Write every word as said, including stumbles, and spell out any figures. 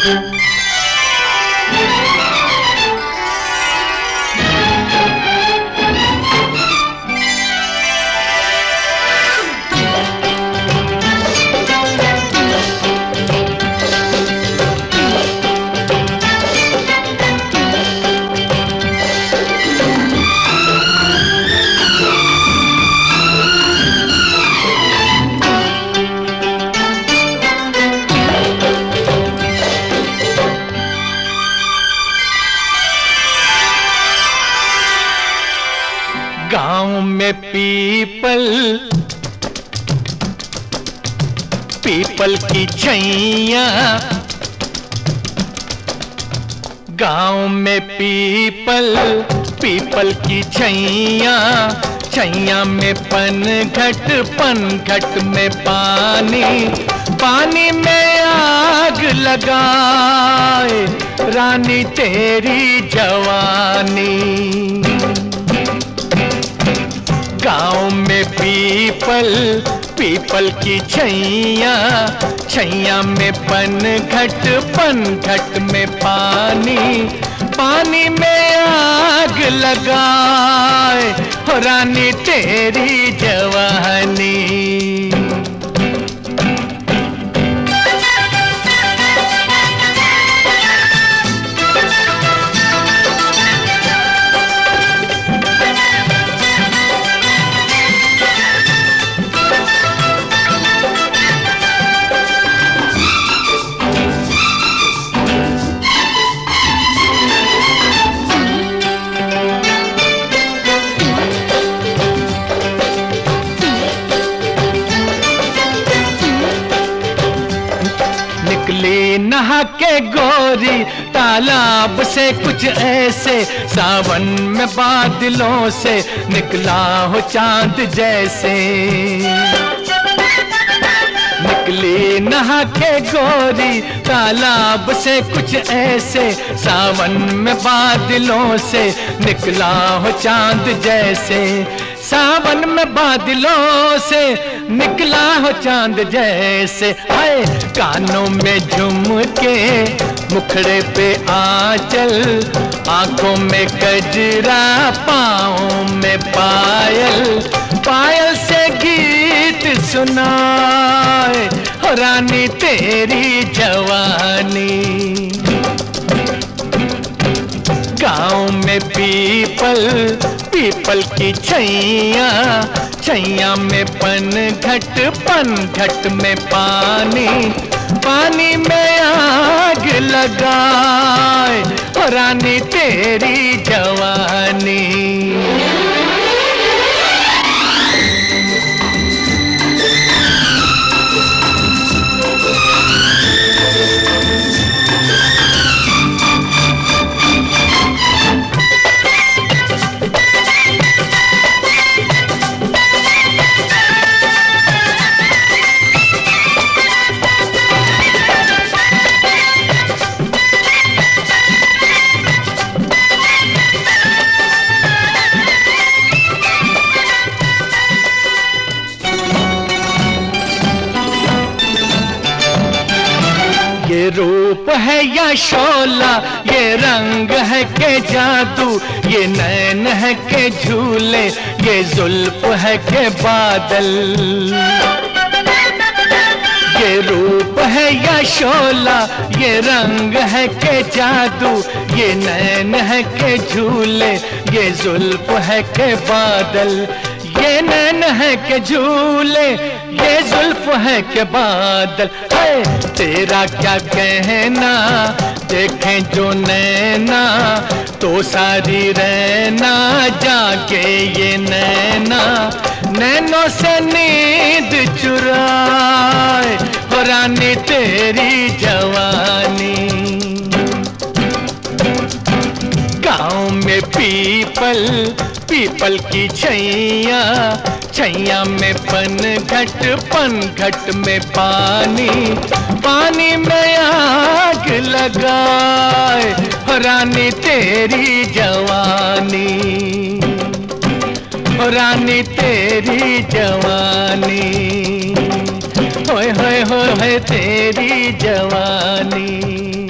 गांव में people people की छैया, गांव में पीपल पीपल की छैया, छैया में पनघट पनघट में पानी, पानी में आग लगाए रानी तेरी जवानी। गांव में पीपल पीपल की छैया, छैया में पनघट पनघट में पानी, पानी में आग लगाए हो रानी तेरी जवानी। निकली नहा के गोरी तालाब से कुछ ऐसे, सावन में बादलों से निकला हो चांद जैसे। निकली नहा के गोरी तालाब से कुछ ऐसे, सावन में बादलों से निकला हो चांद जैसे। सावन में बादलों से निकला हो चांद जैसे। हाय कानों में झुमके, मुखड़े पे आंचल, आंखों में गजरा, पाँव में पायल, पायल से गीत सुनाए हो रानी तेरी जवानी। गांव में पीपल पीपल की छैया, छैया में पनघट पनघट में पानी, पानी में आग लगाए हो रानी तेरी जवानी। ये रूप है या शोला, ये रंग है के जादू, ये नैन है के झूले, ये जुल्फ है के बादल। ये रूप है या शोला, ये रंग है के जादू, ये नैन है के झूले, ये जुल्फ है के बादल। ये नैन है के झूले, ये जुल्फ है के बादल। है तेरा क्या कहना, देखें जो नैना तो सारी रहना जाके ये नैना, नैनों से नींद चुराए हो रानी तेरी जवानी। गांव में पीपल पीपल की छैया, छैया में पनघट पनघट में पानी, पानी में आग लगाए हो रानी तेरी जवानी, हो रानी तेरी जवानी, होए होए होए तेरी जवानी।